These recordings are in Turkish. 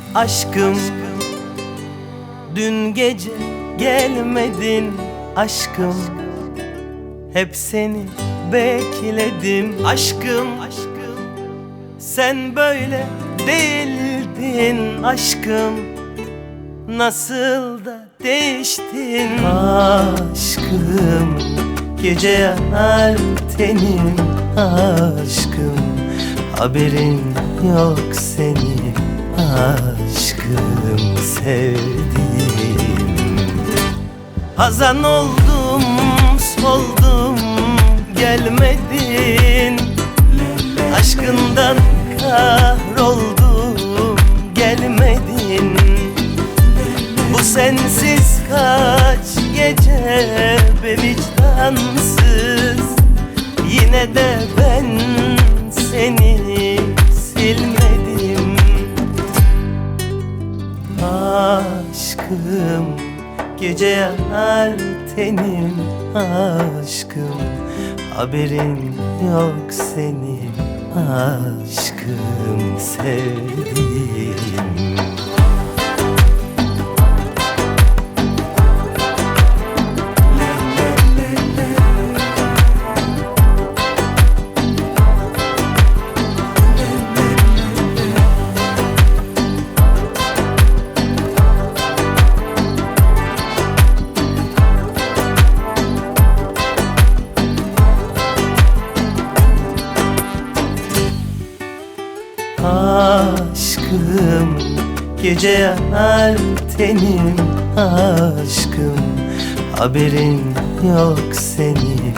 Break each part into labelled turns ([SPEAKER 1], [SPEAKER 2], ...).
[SPEAKER 1] aşkım. Dün gece gelmedin aşkım, hep seni bekledim aşkım. Sen böyle değildin aşkım, nasıl da değiştin aşkım. Gece yanar tenim aşkım, haberin yok senin aşkım sevdiğim. Hazan oldum, soldum, gelmedin. Aşkından kahroldum, gelmedin. Bu sensiz kaç gece be vicdansız, yine de ben seni silmedim aşkım. Gece yanar tenim aşkım, haberin yok senin aşkım sevdiğim. Aşkım, gece yanar tenim aşkım, haberin yok senin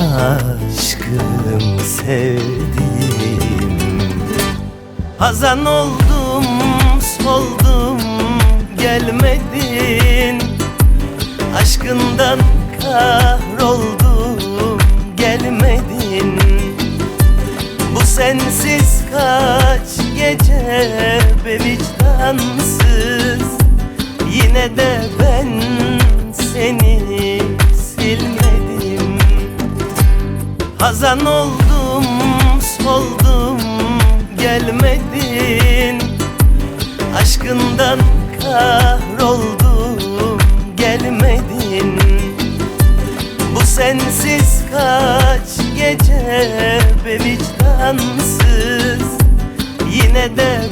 [SPEAKER 1] aşkım sevdiğim. Hazan oldum, soldum, gelmedin. Aşkından kahroldum, gelmedin. Bu sensiz kaç gece be vicdansız, yine de ben seni silmedim. Hazan oldum, soldum, gelmedin. Aşkından kahroldum, gelmedin. Bu sensiz kaç gece be vicdansız, yine de